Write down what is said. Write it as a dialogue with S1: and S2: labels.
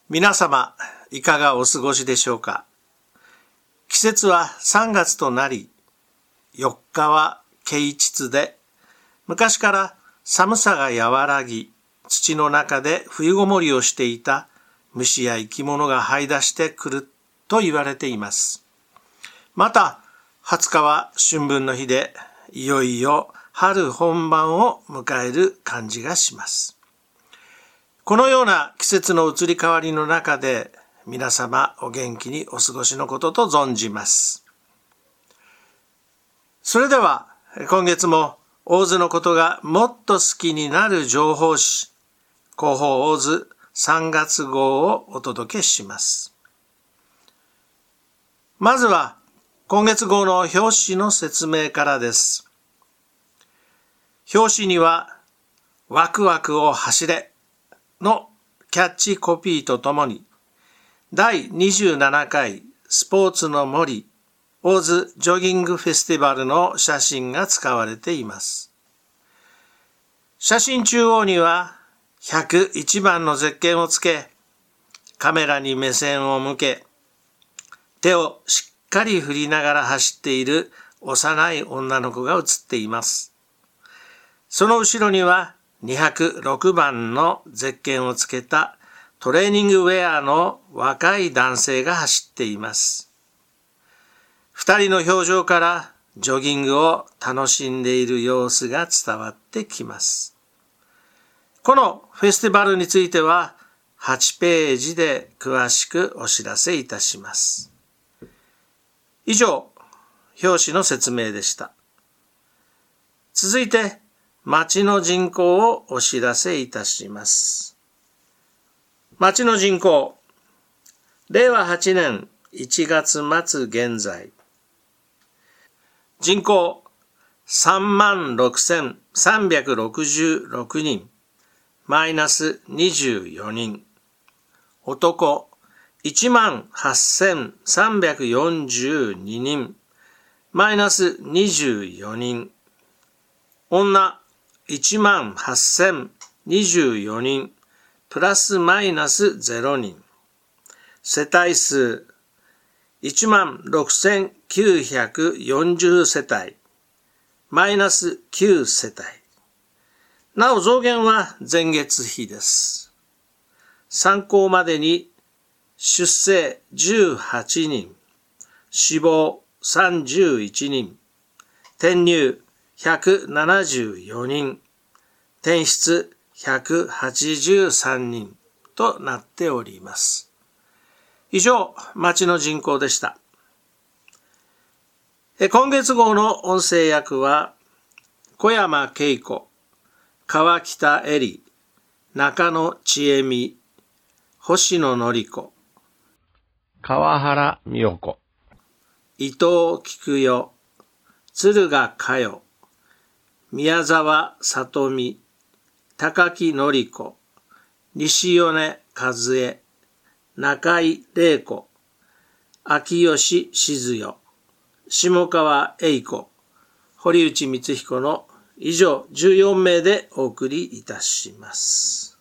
S1: 皆様、いかがお過ごしでしょうか。季節は3月となり、4日は啓蟄で、昔から寒さが和らぎ、土の中で冬ごもりをしていた虫や生き物が這い出してくると言われています。また、20日は春分の日で、いよいよ春本番を迎える感じがします。このような季節の移り変わりの中で、皆様お元気にお過ごしのことと存じます。それでは、今月も大津のことがもっと好きになる情報誌、広報大津3月号をお届けします。まずは、今月号の表紙の説明からです。表紙には、ワクワクを走れのキャッチコピーとともに、第27回スポーツの森大津ジョギングフェスティバルの写真が使われています。写真中央には101番のゼッケンをつけ、カメラに目線を向け、手をしっかり振りながら走っている幼い女の子が写っています。その後ろには206番のゼッケンをつけたトレーニングウェアの若い男性が走っています。二人の表情からジョギングを楽しんでいる様子が伝わってきます。このフェスティバルについては8ページで詳しくお知らせいたします。以上、表紙の説明でした。続いて、町の人口をお知らせいたします。町の人口、令和8年1月末現在、人口 36,366 人、マイナス24人、男 18,342 人、マイナス24人、女18,024 人、プラスマイナス0人。世帯数16,940 世帯、マイナス9世帯。なお増減は前月比です。参考までに出生18人、死亡31人、転入174人、転出183人となっております。以上、町の人口でした。今月号の音声訳は、小山恵子、川北恵里、中野千恵美、星野典子、
S2: 川原美代子、
S1: 伊藤菊代、敦賀佳代、宮沢里美、高木典子、西米和恵、中井玲子、秋吉静代、下川栄子、堀内光彦の以上14名でお送りいたします。